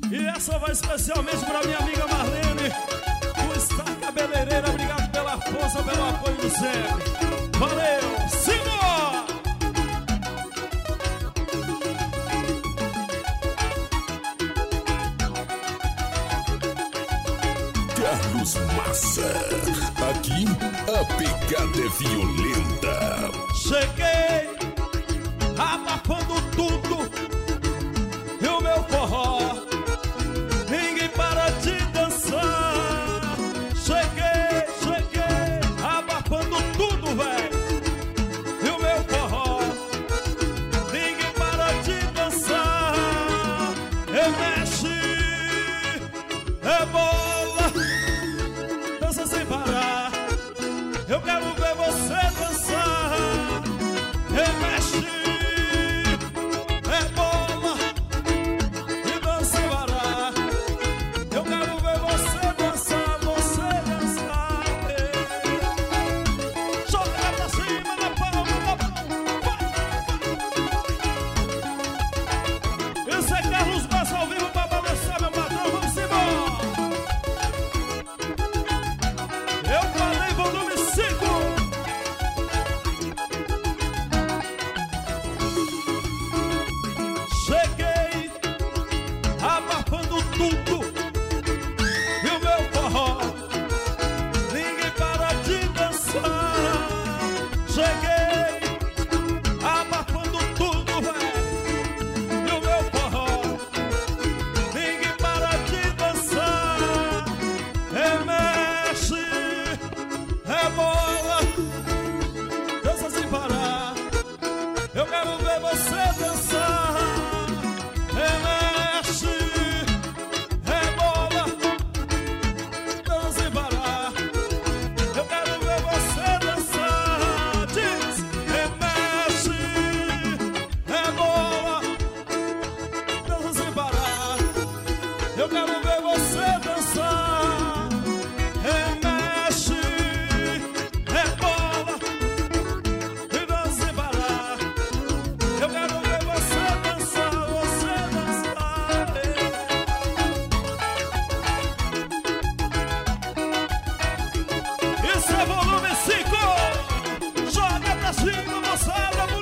E essa vai especialmente pra minha amiga Marlene, do Star Cabeleireira. Obrigado pela força, pelo apoio do sempre. Valeu, simbora! Carlos Massa, aqui a pegada é violenta. Cheguei abafando tudo e o meu forró, ninguém para de dançar. Cheguei abafando tudo, velho, e o meu forró, ninguém para de dançar. Mexe, bola, dança sem parar. Eu quero ver você dançar. Mexe, bola e dança sem parar. Eu quero ver você dançar, Joga pra cima na palma, vai. Esse é Carlos Massa ao vivo pra balançar, meu patrão. Vamos embora. Eu falei volume 5. Cheguei abafando tudo e o meu forró, ninguém para de dançar. Cheguei abafando tudo, velho, e o meu forró, ninguém para de dançar. Mexe, bola, dança sem parar. Eu quero ver você dançar. Mexe, bola, dança sem parar. Eu quero ver você dançar. Diz, mexe, bola, dança sem parar. Eu quero ver você dançar. Mexe, bola e dança sem parar. Eu quero ver você dançar, Isso é volume 5. Joga pra cima, moçada.